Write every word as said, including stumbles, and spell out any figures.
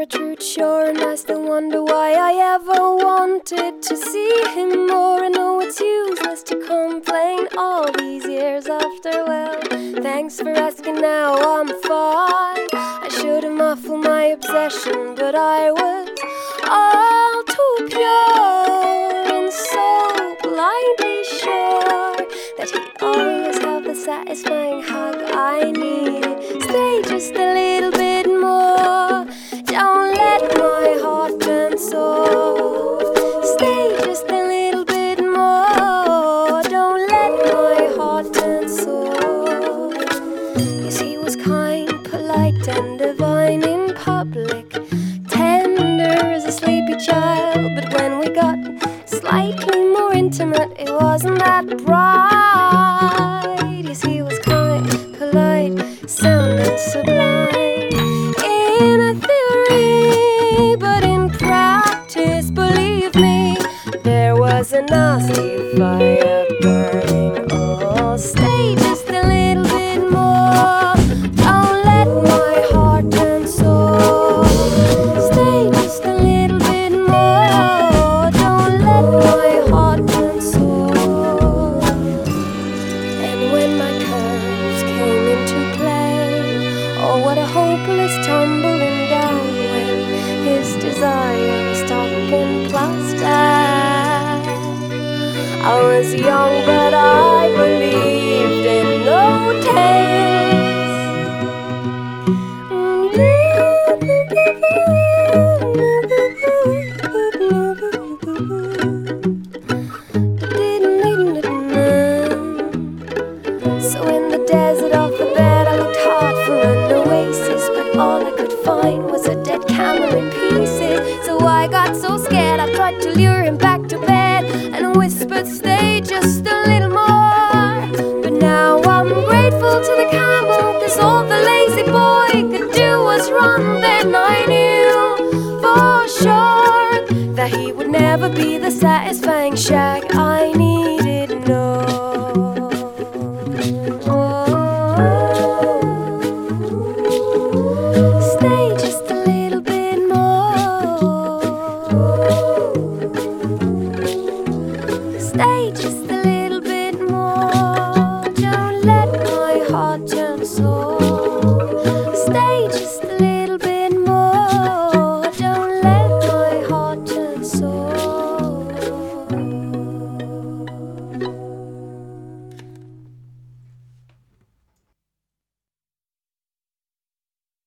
a truth sure, and I still wonder why I ever wanted to see him more. I know it's useless to complain all these years after. Well, thanks for asking, now I'm fine. I should have muffled my obsession, but I was all too pure and so blindly sure that he'd always have the satisfying hug I needed. Stay just a little bit more, don't let my heart turn sore. Stay just a little bit more, don't let my heart turn sore. Yes, he was kind, polite and divine in public, tender as a sleepy child, but when we got slightly more intimate, it wasn't that bright. Yes, he was kind, polite, sound and sublime in a theory, but in practice, believe me, there was a nasty fire burning. Oh, stay just a little bit more, don't let my heart turn sore. Stay just a little bit more, don't let my heart turn sore. And when my curves came into play, oh, what a hopeless tumbling down when his desire was talking plastic. I was young, but I believed in no tales. So in the desert of the bed, I looked hard for an oasis, but all I could find was a dead camel in pieces. So I got so scared, I tried to lure him back to bed and whispered, stay just a little